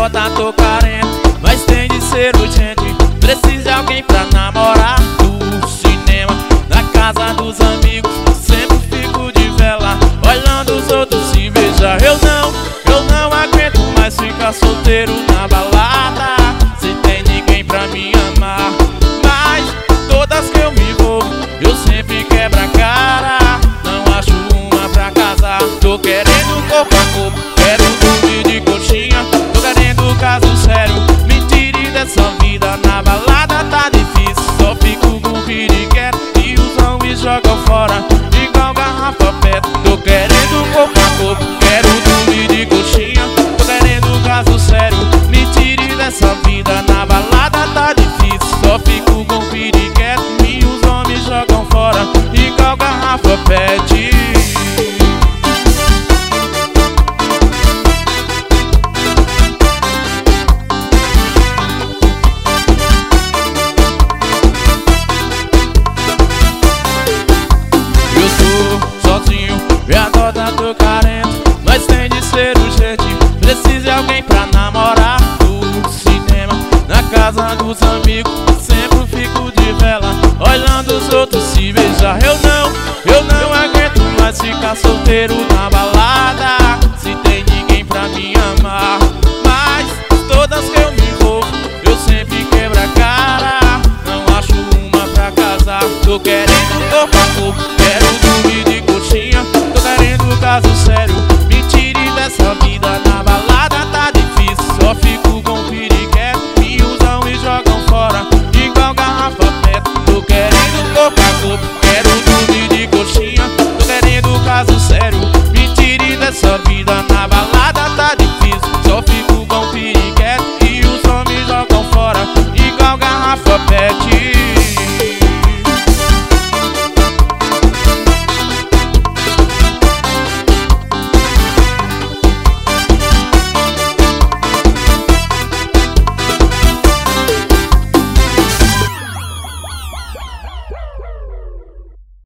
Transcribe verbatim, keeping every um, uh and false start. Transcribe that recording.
agora tô carente, mas tem de ser urgente. Preciso de alguém pra namorar. No cinema, na casa dos amigos, sempre fico de vela, olhando os outros se beijar. Eu não, eu não aguento mais ficar solteiro na balada, se tem ninguém pra me amar. Mas todas que eu me envolvo, eu sempre quebro a cara, não acho uma pra casar. Tô querendo corpo a corpo, quero dormir de coxinha, tô querendo caso sério, me tire dessa vida. Na balada tá difícil, só fico com piriquete e usam e jogam fora igual garrafa pet. Tô querendo corpo a corpo, quero dormir de coxinha, tô querendo caso sério, me tire dessa vida. Na balada tá difícil, só fico com piriquete e os homens jogam fora igual garrafa pet. E agora tô carente, mas tem de ser urgente. Preciso de alguém pra namorar. No cinema, na casa dos amigos, sempre fico de vela, olhando os outros se beijar. Eu não, eu não aguento mais ficar solteiro na balada,